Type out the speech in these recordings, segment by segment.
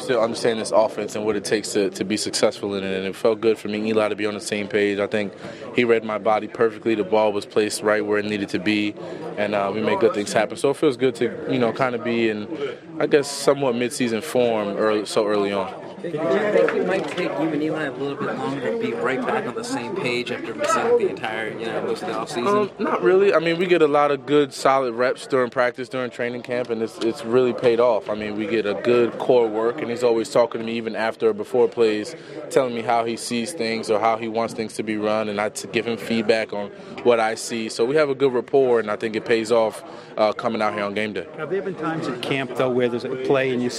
still understand this offense and what it takes to be successful in it. And it felt good for me and Eli to be on the same page. I think he read my body perfectly. The ball was placed right where it needed to be, and we made good things happen. So it feels good to, kind of be in, I guess, somewhat midseason form early on. Do you think it might take you and Eli a little bit longer to be right back on the same page after missing the entire, most of the offseason? Not really. I mean, we get a lot of good, solid reps during practice, during training camp, and it's really paid off. I mean, we get a good core work, and he's always talking to me even after or before plays, telling me how he sees things or how he wants things to be run, and I give him feedback on what I see. So we have a good rapport, and I think it pays off coming out here on game day. Have there been times at camp, though, where there's a play and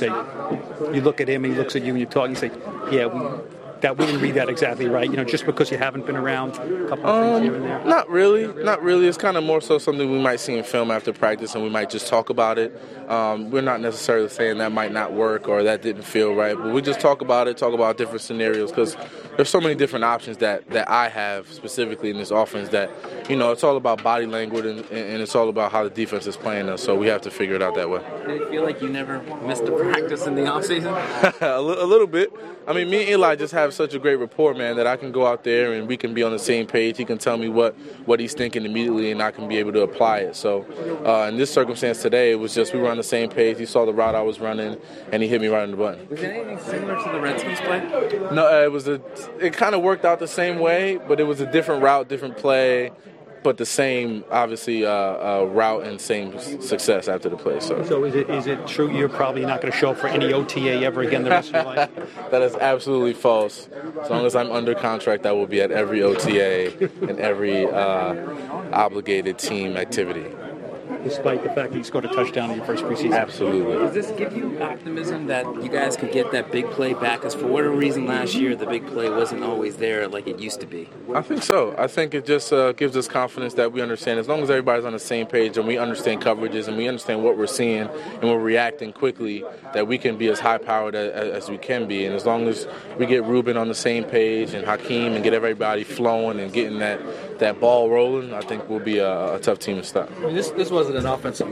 you look at him and he looks at you and you talk and you say, yeah, we didn't read that exactly right, just because you haven't been around a couple of things here and there? Not really. It's kind of more so something we might see in film after practice, and we might just talk about it. We're not necessarily saying that might not work or that didn't feel right, but we just talk about different scenarios, because there's so many different options that I have specifically in this offense that, it's all about body language and it's all about how the defense is playing us, so we have to figure it out that way. Did it feel like you never missed a practice in the offseason? A little bit. I mean, me and Eli just have such a great rapport, man, that I can go out there and we can be on the same page. He can tell me what he's thinking immediately, and I can be able to apply it. So in this circumstance today, it was just we were on the same page. He saw the route I was running, and he hit me right on the button. Was it anything similar to the Redskins play? No, it kind of worked out the same way, but it was a different route, different play, but the same, obviously, route and same success after the play. So is it true you're probably not going to show up for any OTA ever again the rest of your life? That is absolutely false. As long as I'm under contract, I will be at every OTA and every obligated team activity. Despite the fact that you scored a touchdown in your first preseason. Absolutely. Does this give you optimism that you guys could get that big play back? Because for whatever reason last year, the big play wasn't always there like it used to be. I think so. I think it just gives us confidence that we understand, as long as everybody's on the same page and we understand coverages and we understand what we're seeing and we're reacting quickly, that we can be as high-powered as we can be. And as long as we get Ruben on the same page and Hakeem and get everybody flowing and getting that ball rolling, I think we'll be a tough team to stop. I mean, this wasn't an offensive